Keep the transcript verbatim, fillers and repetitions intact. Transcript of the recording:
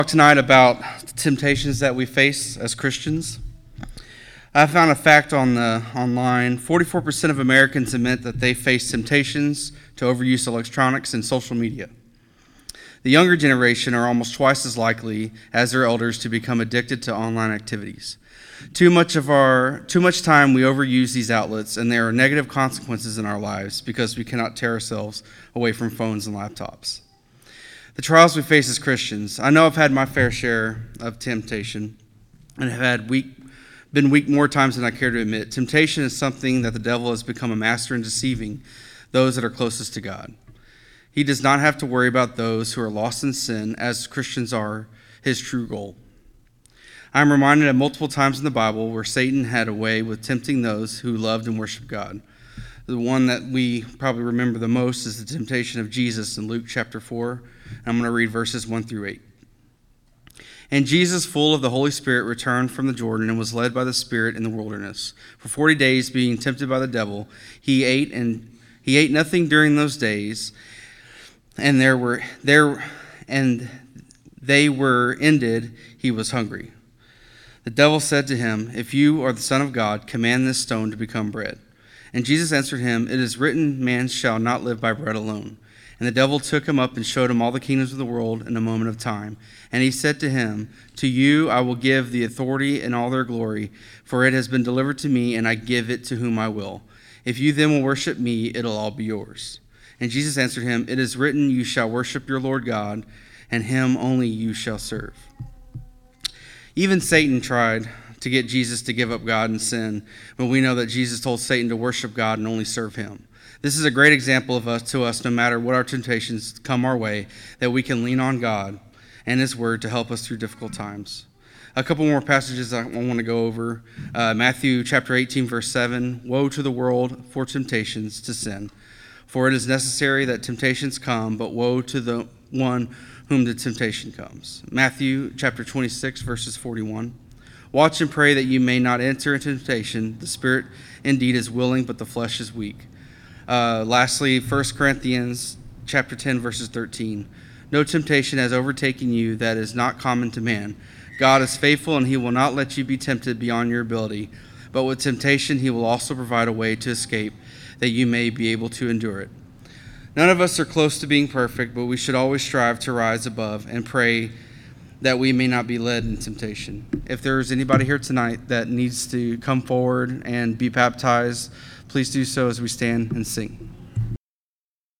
Talk tonight about the temptations that we face as Christians. I found a fact on the online. forty-four percent of Americans admit that they face temptations to overuse electronics and social media. The younger generation are almost twice as likely as their elders to become addicted to online activities. Too much of our too much time we overuse these outlets, and there are negative consequences in our lives because we cannot tear ourselves away from phones and laptops. The trials we face as Christians. I know I've had my fair share of temptation and have had weak, been weak more times than I care to admit. Temptation is something that the devil has become a master in deceiving those that are closest to God. He does not have to worry about those who are lost in sin, as Christians are his true goal. I am reminded of multiple times in the Bible where Satan had a way with tempting those who loved and worshiped God. The one that we probably remember the most is the temptation of Jesus in Luke chapter four. I'm going to read verses one through eight. And Jesus, full of the Holy Spirit, returned from the Jordan and was led by the Spirit in the wilderness. For forty days, being tempted by the devil, he ate and he ate nothing during those days, and there were there and they were ended. He was hungry. The devil said to him, "If you are the Son of God, command this stone to become bread." And Jesus answered him, "It is written, man shall not live by bread alone." And the devil took him up and showed him all the kingdoms of the world in a moment of time. And he said to him, "To you I will give the authority and all their glory, for it has been delivered to me, and I give it to whom I will. If you then will worship me, it'll all be yours." And Jesus answered him, "It is written, you shall worship your Lord God, and him only you shall serve." Even Satan tried to get Jesus to give up God and sin, but we know that Jesus told Satan to worship God and only serve him. This is a great example of us to us, no matter what our temptations come our way, that we can lean on God and his word to help us through difficult times. A couple more passages I want to go over. Uh, Matthew chapter eighteen, verse seven, "Woe to the world for temptations to sin. For it is necessary that temptations come, but woe to the one whom the temptation comes." Matthew chapter twenty-six, verses forty-one. "Watch and pray that you may not enter into temptation. The spirit indeed is willing, but the flesh is weak." Uh, lastly, First Corinthians chapter ten, verses thirteen. "No temptation has overtaken you that is not common to man. God is faithful, and he will not let you be tempted beyond your ability. But with temptation he will also provide a way to escape, that you may be able to endure it." None of us are close to being perfect, but we should always strive to rise above and pray that we may not be led in temptation. If there's anybody here tonight that needs to come forward and be baptized, please do so as we stand and sing.